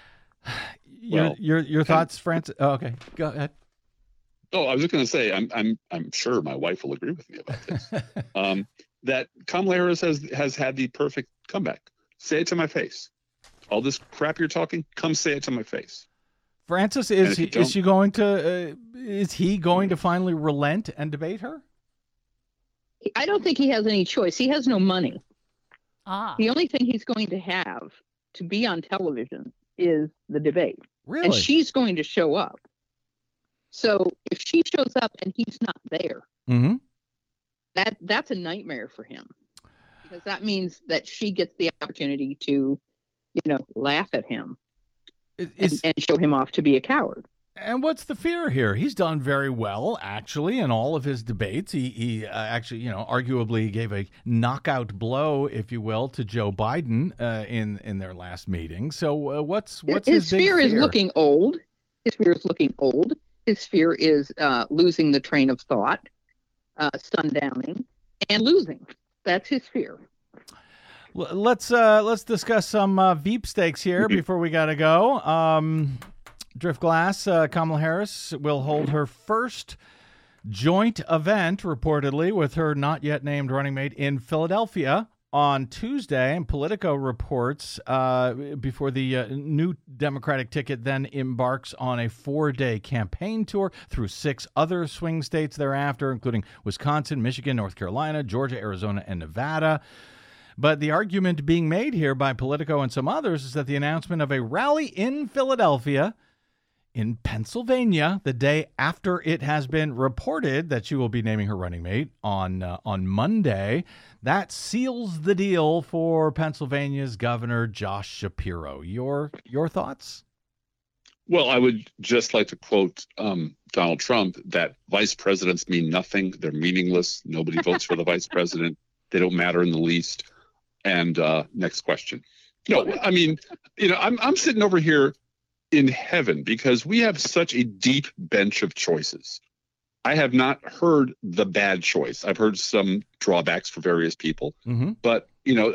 Your thoughts, Francis? Oh, okay, go ahead. Oh, I was just going to say, I'm sure my wife will agree with me about this. That Kamala Harris has had the perfect comeback. Say it to my face. all this crap you're talking, come say it to my face. Francis, is he going to finally relent and debate her? I don't think he has any choice. He has no money. The only thing he's going to have to be on television is the debate. Really? And she's going to show up. So if she shows up and he's not there, that's a nightmare for him. Because that means that she gets the opportunity to, laugh at him and show him off to be a coward. And what's the fear here? He's done very well, actually, in all of his debates. He actually, arguably gave a knockout blow, if you will, to Joe Biden in their last meting. So what's his big fear? His fear is looking old. His fear is looking old. His fear is losing the train of thought, sundowning, and losing. That's his fear. Let's discuss some Veep stakes here before we got to go. Driftglass, Kamala Harris will hold her first joint event, reportedly, with her not yet named running mate in Philadelphia on Tuesday. And Politico reports before the new Democratic ticket then embarks on a 4-day campaign tour through 6 other swing states thereafter, including Wisconsin, Michigan, North Carolina, Georgia, Arizona, and Nevada. But the argument being made here by Politico and some others is that the announcement of a rally in Philadelphia, in Pennsylvania, the day after it has been reported that she will be naming her running mate on Monday, that seals the deal for Pennsylvania's Governor Josh Shapiro. Your thoughts? Well, I would just like to quote Donald Trump that vice presidents mean nothing. They're meaningless. Nobody votes for the vice president. They don't matter in the least. And next question. No, I mean, I'm sitting over here in heaven because we have such a deep bench of choices. I have not heard the bad choice. I've heard some drawbacks for various people, but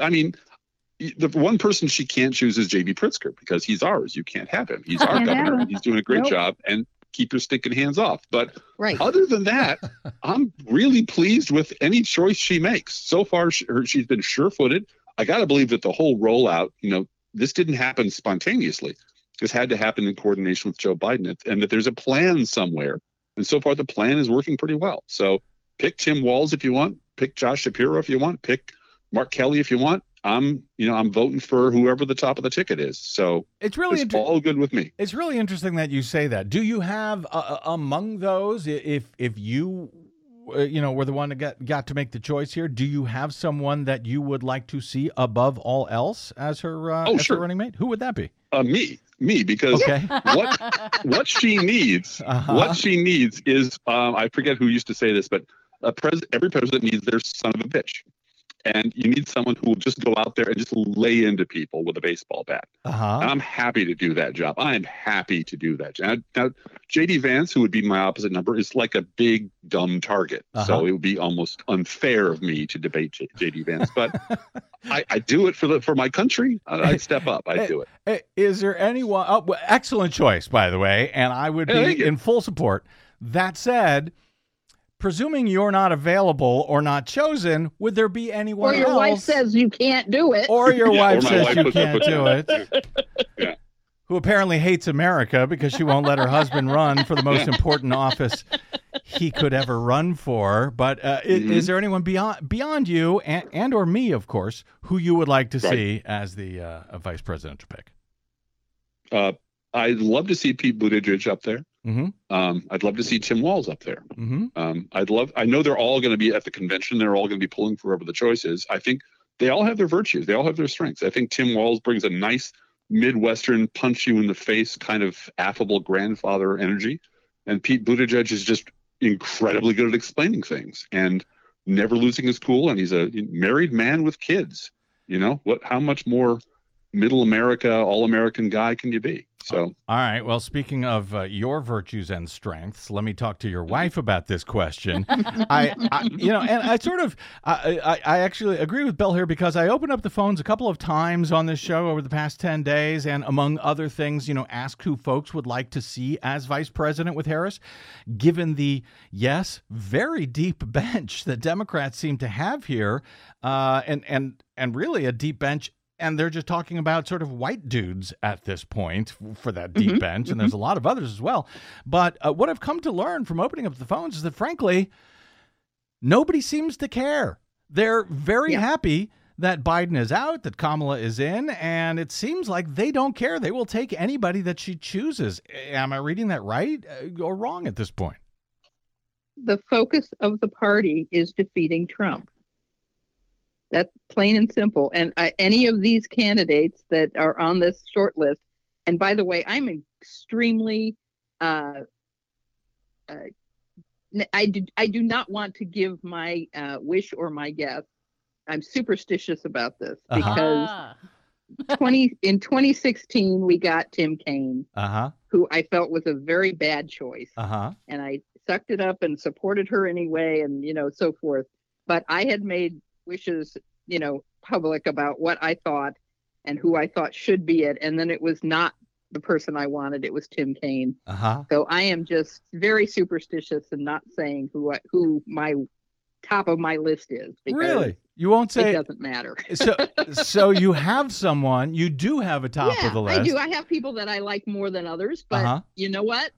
the one person she can't choose is J.B. Pritzker because he's ours. You can't have him. He's our governor. He's doing a great job, and keep your stinking hands off. But other than that, I'm really pleased with any choice she makes. So far, she's been sure-footed. I got to believe that the whole rollout, this didn't happen spontaneously. This had to happen in coordination with Joe Biden, and that there's a plan somewhere. And so far, the plan is working pretty well. So pick Tim Walz if you want, pick Josh Shapiro if you want, pick Mark Kelly if you want. I'm voting for whoever the top of the ticket is. So it's all good with me. It's really interesting that you say that. Do you have among those, if you were the one that got to make the choice here, do you have someone that you would like to see above all else as her her running mate? Who would that be? Me, because what she needs, is I forget who used to say this, but every president needs their son of a bitch. And you need someone who will just go out there and just lay into people with a baseball bat. And I'm happy to do that job. I am happy to do that. Now, J.D. Vance, who would be my opposite number, is like a big, dumb target. So it would be almost unfair of me to debate J.D. Vance. But I do it for my country. I step up. I do it. Is there anyone? Excellent choice, by the way. And I would be in full support. That said, presuming you're not available or not chosen, would there be anyone else? Or your wife says you can't do it. Or your wife says you can't do it. Who apparently hates America because she won't let her husband run for the most important office he could ever run for. But is there anyone beyond you and or me, of course, who you would like to see as the vice presidential pick? I'd love to see Pete Buttigieg up there. I'd love to see Tim Walz up there. I know they're all going to be at the convention. They're all going to be pulling for whoever the choice is. I think they all have their virtues. They all have their strengths. I think Tim Walz brings a nice Midwestern, punch you in the face kind of affable grandfather energy. And Pete Buttigieg is just incredibly good at explaining things and never losing his cool. And he's a married man with kids. How much more middle America, all-American guy can you be? So, all right. Well, speaking of your virtues and strengths, let me talk to your wife about this question. I actually agree with Bill here because I opened up the phones a couple of times on this show over the past 10 days, and among other things, asked who folks would like to see as vice president with Harris, given the very deep bench that Democrats seem to have here, and really a deep bench and they're just talking about sort of white dudes at this point for that deep bench, and there's a lot of others as well. But what I've come to learn from opening up the phones is that, frankly, nobody seems to care. They're very happy that Biden is out, that Kamala is in, and it seems like they don't care. They will take anybody that she chooses. Am I reading that right or wrong at this point? The focus of the party is defeating Trump. That's plain and simple. And any of these candidates that are on this short list, and by the way, I'm extremely, I do not want to give my wish or my guess. I'm superstitious about this because in 2016 we got Tim Kaine, who I felt was a very bad choice, and I sucked it up and supported her anyway, and so forth. But I had made wishes, public about what I thought and who I thought should be it. And then it was not the person I wanted. It was Tim Kaine. So I am just very superstitious and not saying who my top of my list is. Really? You won't say it doesn't matter. So you have someone, you do have a top of the list. I do. I have people that I like more than others, but you know what?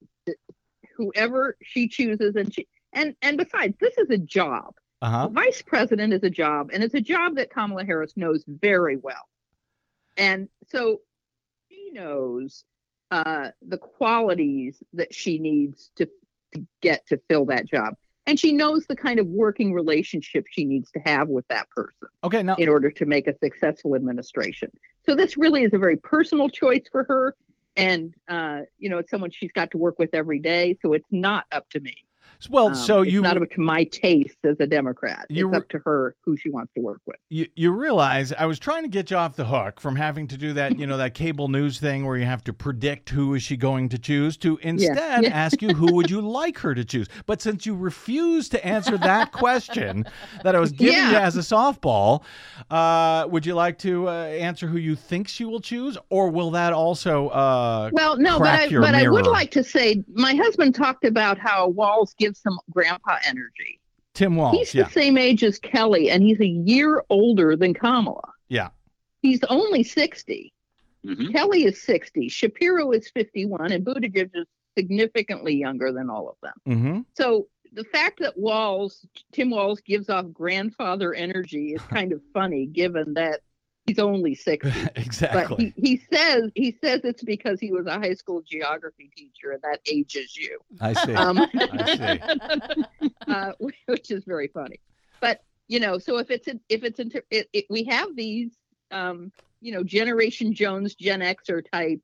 Whoever she chooses, and besides, this is a job. Vice president is a job, and it's a job that Kamala Harris knows very well. And so she knows the qualities that she needs to get to fill that job. And she knows the kind of working relationship she needs to have with that person in order to make a successful administration. So this really is a very personal choice for her. And, it's someone she's got to work with every day. So it's not up to me. Well, it's not up to my taste as a Democrat. It's up to her who she wants to work with. You realize I was trying to get you off the hook from having to do that, that cable news thing where you have to predict who is she going to choose, to instead ask you who would you like her to choose. But since you refused to answer that question that I was giving you as a softball, would you like to answer who you think she will choose, or will that also well, no, crack your but mirror? I would like to say my husband talked about how Walz gives some grandpa energy. Tim Walz, he's the same age as Kelly, and he's a year older than Kamala. Yeah. He's only 60. Kelly is 60. Shapiro is 51, and Buttigieg is significantly younger than all of them. So the fact that Tim Walz gives off grandfather energy is kind of funny, given that he's only 60. Exactly. But he says it's because he was a high school geography teacher, and that ages you. I see. I see. Which is very funny. But so we have these Generation Jones, Gen Xer type,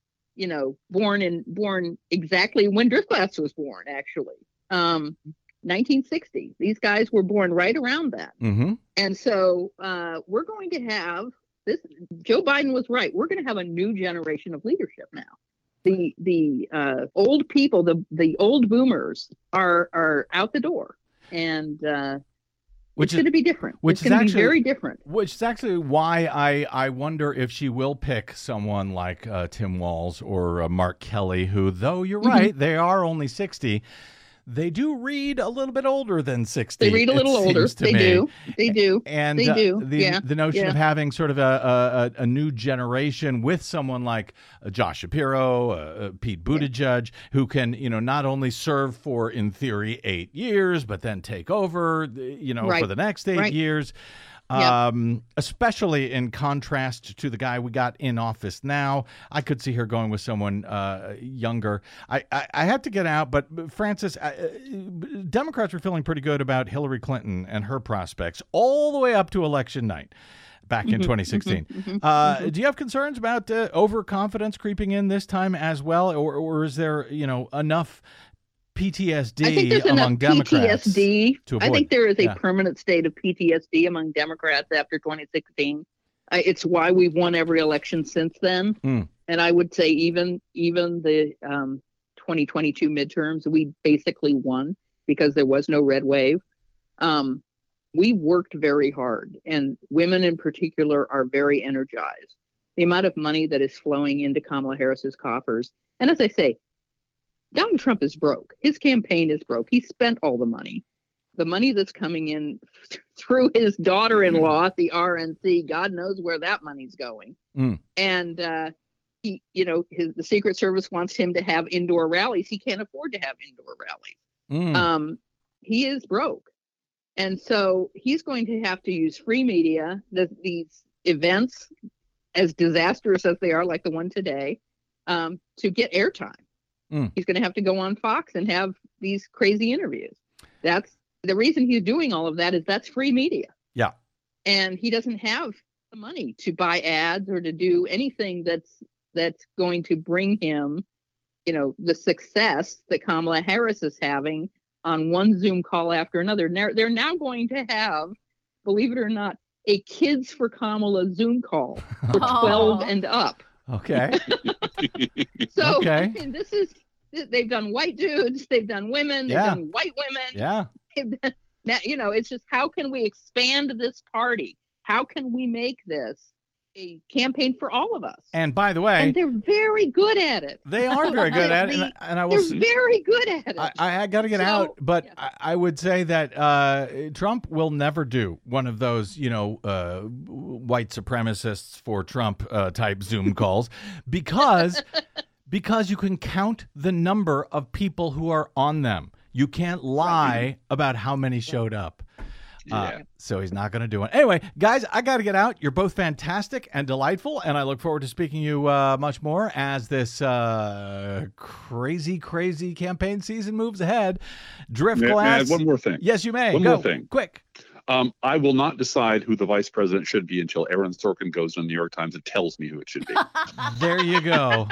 born exactly when Driftglass was born, actually. 1960. These guys were born right around that. And so we're going to have this. Joe Biden was right. We're going to have a new generation of leadership now. The old people, the old boomers are out the door, and it's going to be different. It's going to be very different. Which is actually why I wonder if she will pick someone like Tim Walz or Mark Kelly, who, though you're right, they are only 60. They do read a little bit older than 60. They read a little older. They do. And they do. The notion of having sort of a new generation with someone like Josh Shapiro, Pete Buttigieg, who can, not only serve for, in theory, 8 years, but then take over, for the next 8 years. Especially in contrast to the guy we got in office now. I could see her going with someone younger. I have to get out, but Frances, Democrats were feeling pretty good about Hillary Clinton and her prospects all the way up to election night back in 2016. Do you have concerns about overconfidence creeping in this time as well, or is there enough PTSD among Democrats? PTSD. I think there is a permanent state of PTSD among Democrats after 2016. It's why we've won every election since then. And I would say even the 2022 midterms, we basically won because there was no red wave. We worked very hard, and women in particular are very energized. The amount of money that is flowing into Kamala Harris's coffers. And as I say, Donald Trump is broke. His campaign is broke. He spent all the money. The money that's coming in through his daughter-in-law at the RNC. God knows where that money's going. And he, the Secret Service wants him to have indoor rallies. He can't afford to have indoor rallies. He is broke. And so he's going to have to use free media, these events, as disastrous as they are, like the one today, to get airtime. He's going to have to go on Fox and have these crazy interviews. That's the reason he's doing all of that, is that's free media. Yeah. And he doesn't have the money to buy ads or to do anything that's going to bring him, the success that Kamala Harris is having on one Zoom call after another. They're now going to have, believe it or not, a Kids for Kamala Zoom call for 12 and up. Okay. So okay. I mean, they've done white dudes, they've done women, they've done white women. Yeah. Now, it's just, how can we expand this party? How can we make this a campaign for all of us? And by the way, and they're very good at it. They are very good at it, and I will. They're very good at it. I got to get out, but I would say that Trump will never do one of those, white supremacists for Trump type Zoom calls, because you can count the number of people who are on them. You can't lie about how many showed up. So he's not going to do it. Anyway, guys, I got to get out. You're both fantastic and delightful, and I look forward to speaking to you much more as this crazy campaign season moves ahead. Driftglass. May I add one more thing? Yes, you may. One Go. more thing. Quick. I will not decide who the vice president should be until Aaron Sorkin goes to the New York Times and tells me who it should be. There you go.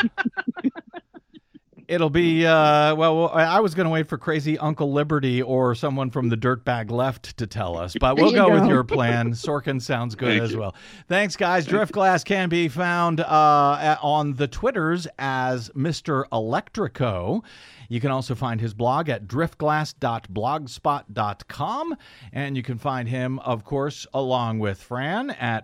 It'll be, I was going to wait for crazy Uncle Liberty or someone from the Dirtbag Left to tell us, but we'll go with your plan. Sorkin sounds good as well. Thanks, guys. Driftglass can be found on the Twitters as Mr. Electrico. You can also find his blog at driftglass.blogspot.com, and you can find him, of course, along with Fran at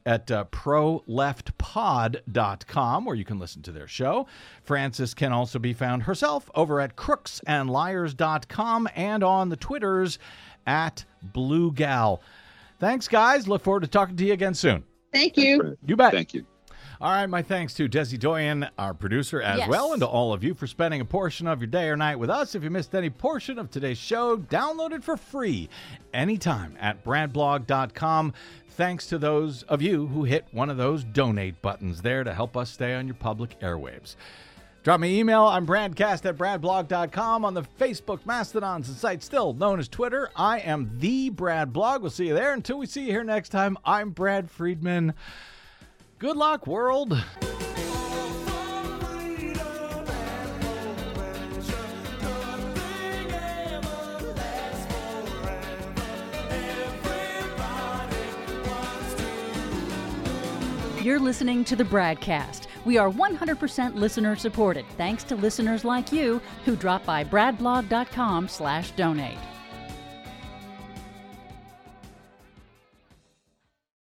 proleftpod.com, where you can listen to their show. Frances can also be found herself over at crooksandliars.com and on the Twitters at Blue Gal. Thanks, guys. Look forward to talking to you again soon. Thank you. You bet. Thank you. All right, my thanks to Desi Doyen, our producer, as well, and to all of you for spending a portion of your day or night with us. If you missed any portion of today's show, download it for free anytime at bradblog.com. Thanks to those of you who hit one of those donate buttons there to help us stay on your public airwaves. Drop me an email. I'm bradcast@bradblog.com. On the Facebook mastodons and site still known as Twitter, I am the Brad Blog. We'll see you there. Until we see you here next time, I'm Brad Friedman. Good luck, world. You're listening to the Bradcast. We are 100% listener supported, thanks to listeners like you who drop by bradblog.com/donate.